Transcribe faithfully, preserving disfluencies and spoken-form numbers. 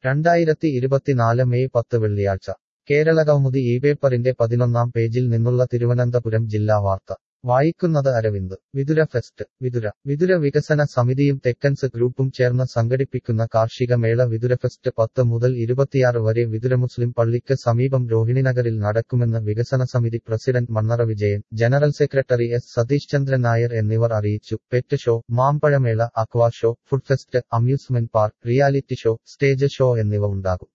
രണ്ടായിരത്തി ഇരുപത്തിനാല് മെയ് പത്ത് വെള്ളിയാഴ്ച കേരളകൗമുദി ഈ പേപ്പറിന്റെ പതിനൊന്നാം പേജിൽ നിന്നുള്ള തിരുവനന്തപുരം ജില്ലാ വാർത്ത വായിക്കുന്നത് അരവിന്ദ് വിതുര ഫെസ്റ്റ് വിതുര വിതുര വികസന സമിതിയും തെക്കൻസ് ഗ്രൂപ്പും ചേർന്ന് സംഘടിപ്പിക്കുന്ന കാർഷിക മേള വിതുര ഫെസ്റ്റ് പത്ത് മുതൽ ഇരുപത്തിയാറ് വരെ വിതുര മുസ്ലിം പള്ളിക്ക് സമീപം രോഹിണിനഗറിൽ നടക്കുമെന്ന് വികസന സമിതി president Mannara Vijayan general secretary S Satheesh Chandran Nair എന്നിവർ അറിയിച്ചു. പെറ്റ് ഷോ, മാമ്പഴമേള, aqua show, food fest, amusement park, reality show, stage show എന്നിവ ഉണ്ടാകും.